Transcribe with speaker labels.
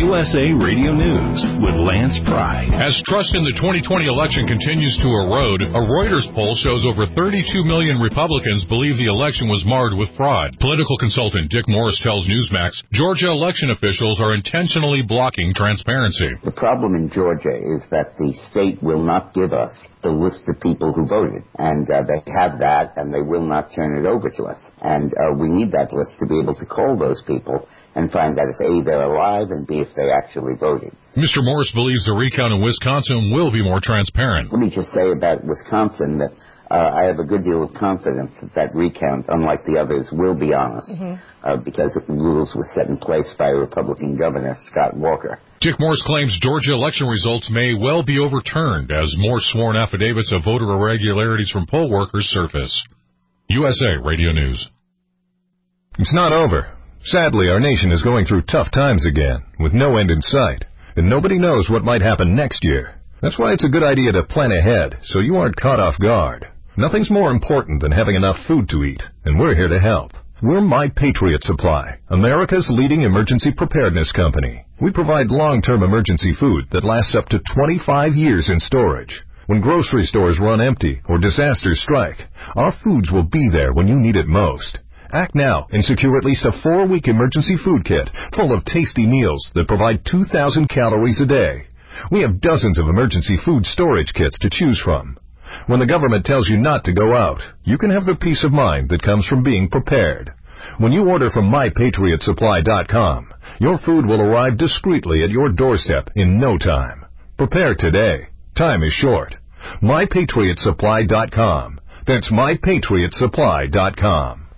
Speaker 1: USA Radio News with Lance Pry.
Speaker 2: As trust in the 2020 election continues to erode, a Reuters poll shows over 32 million Republicans believe the election was marred with fraud. Political consultant Dick Morris tells Newsmax Georgia election officials are intentionally blocking transparency.
Speaker 3: The problem in Georgia is that the state will not give us the list of people who voted, and they have that, and they will not turn it over to us. And we need that list to be able to call those people and find out if A, they're alive, and B, if they actually voted.
Speaker 2: Mr. Morris believes the recount in Wisconsin will be more transparent.
Speaker 3: Let me just say about Wisconsin that I have a good deal of confidence that recount, unlike the others, will be honest, because rules were set in place by Republican Governor Scott Walker.
Speaker 2: Dick Morris claims Georgia election results may well be overturned as more sworn affidavits of voter irregularities from poll workers surface. USA Radio News.
Speaker 4: It's not over. Sadly, our nation is going through tough times again, with no end in sight, and nobody knows what might happen next year. That's why it's a good idea to plan ahead, so you aren't caught off guard. Nothing's more important than having enough food to eat, and we're here to help. We're My Patriot Supply, America's leading emergency preparedness company. We provide long-term emergency food that lasts up to 25 years in storage. When grocery stores run empty or disasters strike, our foods will be there when you need it most. Act now and secure at least a 4-week emergency food kit full of tasty meals that provide 2,000 calories a day. We have dozens of emergency food storage kits to choose from. When the government tells you not to go out, you can have the peace of mind that comes from being prepared. When you order from MyPatriotSupply.com, your food will arrive discreetly at your doorstep in no time. Prepare today. Time is short. MyPatriotSupply.com. That's MyPatriotSupply.com.